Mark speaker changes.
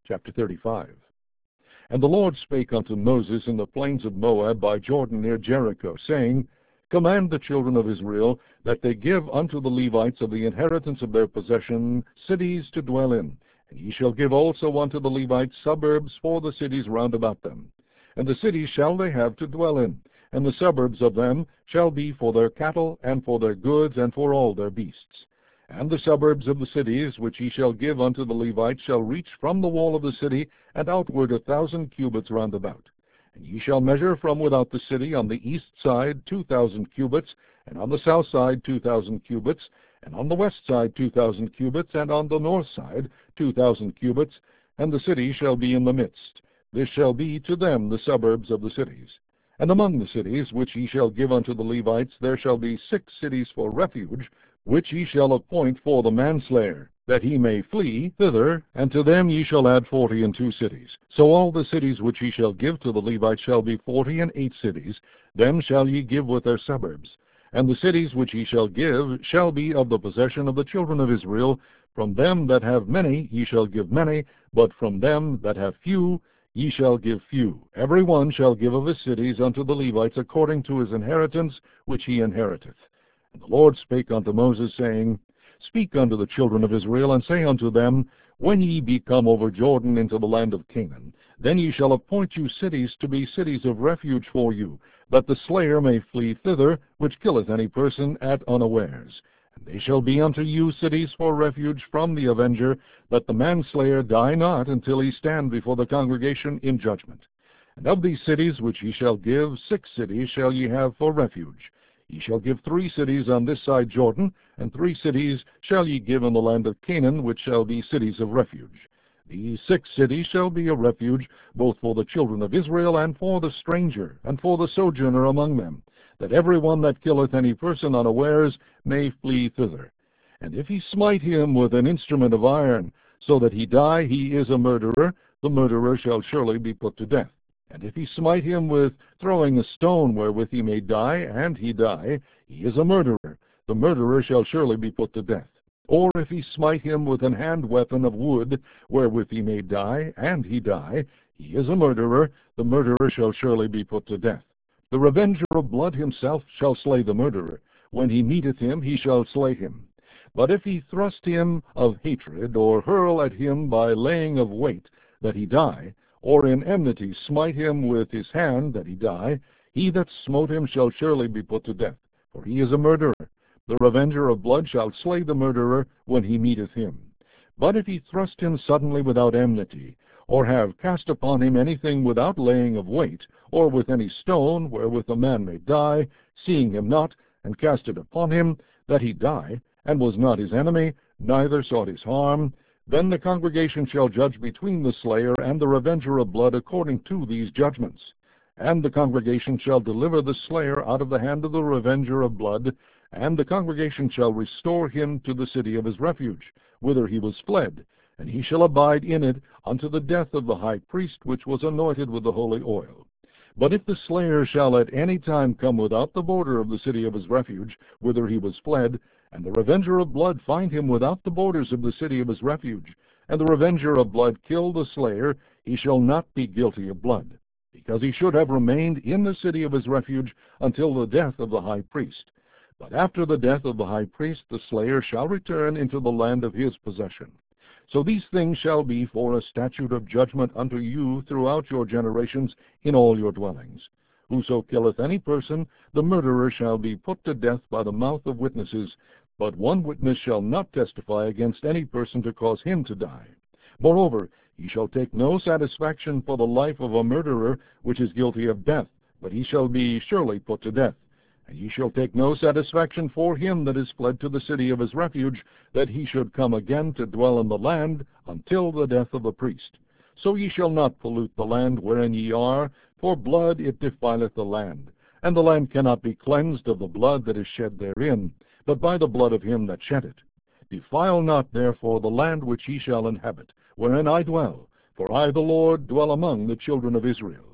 Speaker 1: Chapter 35. And the Lord spake unto Moses in the plains of Moab by Jordan near Jericho, saying, Command the children of Israel that they give unto the Levites of the inheritance of their possession cities to dwell in, and ye shall give also unto the Levites suburbs for the cities round about them. And the cities shall they have to dwell in, and the suburbs of them shall be for their cattle, and for their goods, and for all their beasts. And the suburbs of the cities which ye shall give unto the Levites shall reach from the wall of the city, and outward 1,000 cubits round about. And ye shall measure from without the city on the east side 2,000 cubits, and on the south side 2,000 cubits, and on the west side 2,000 cubits, and on the north side 2,000 cubits, and the city shall be in the midst. This shall be to them the suburbs of the cities. And among the cities which ye shall give unto the Levites there shall be 6 cities for refuge, which ye shall appoint for the manslayer, that he may flee thither, and to them ye shall add 42 cities. So all the cities which ye shall give to the Levites shall be 48 cities, them shall ye give with their suburbs. And the cities which ye shall give shall be of the possession of the children of Israel. From them that have many ye shall give many, but from them that have few ye shall give few. Every one shall give of his cities unto the Levites according to his inheritance which he inheriteth. And the Lord spake unto Moses, saying, Speak unto the children of Israel, and say unto them, When ye be come over Jordan into the land of Canaan, then ye shall appoint you cities to be cities of refuge for you, that the slayer may flee thither, which killeth any person at unawares. And they shall be unto you cities for refuge from the avenger, that the manslayer die not until he stand before the congregation in judgment. And of these cities which ye shall give, 6 cities shall ye have for refuge. Ye shall give 3 cities on this side Jordan, and 3 cities shall ye give in the land of Canaan, which shall be cities of refuge. These 6 cities shall be a refuge, both for the children of Israel, and for the stranger, and for the sojourner among them, that every one that killeth any person unawares may flee thither. And if he smite him with an instrument of iron, so that he die, he is a murderer, the murderer shall surely be put to death. And if he smite him with throwing a stone wherewith he may die, and he die, he is a murderer, the murderer shall surely be put to death. Or if he smite him with an hand weapon of wood, wherewith he may die, and he die, he is a murderer, the murderer shall surely be put to death. The revenger of blood himself shall slay the murderer. When he meeteth him, he shall slay him. But if he thrust him of hatred, or hurl at him by laying of weight, that he die, or in enmity smite him with his hand, that he die, he that smote him shall surely be put to death, for he is a murderer. The revenger of blood shall slay the murderer when he meeteth him. But if he thrust him suddenly without enmity, or have cast upon him anything without laying of weight, or with any stone wherewith a man may die, seeing him not, and cast it upon him, that he die, and was not his enemy, neither sought his harm, then the congregation shall judge between the slayer and the revenger of blood according to these judgments. And the congregation shall deliver the slayer out of the hand of the revenger of blood, and the congregation shall restore him to the city of his refuge, whither he was fled, and he shall abide in it unto the death of the high priest, which was anointed with the holy oil. But if the slayer shall at any time come without the border of the city of his refuge, whither he was fled, and the revenger of blood find him without the borders of the city of his refuge, and the revenger of blood kill the slayer, he shall not be guilty of blood, because he should have remained in the city of his refuge until the death of the high priest. But after the death of the high priest, the slayer shall return into the land of his possession. So these things shall be for a statute of judgment unto you throughout your generations in all your dwellings. Whoso killeth any person, the murderer shall be put to death by the mouth of witnesses, but one witness shall not testify against any person to cause him to die. Moreover, he shall take no satisfaction for the life of a murderer which is guilty of death, but he shall be surely put to death. And ye shall take no satisfaction for him that is fled to the city of his refuge, that he should come again to dwell in the land until the death of the priest. So ye shall not pollute the land wherein ye are, for blood it defileth the land. And the land cannot be cleansed of the blood that is shed therein, but by the blood of him that shed it. Defile not therefore the land which ye shall inhabit, wherein I dwell, for I the Lord dwell among the children of Israel.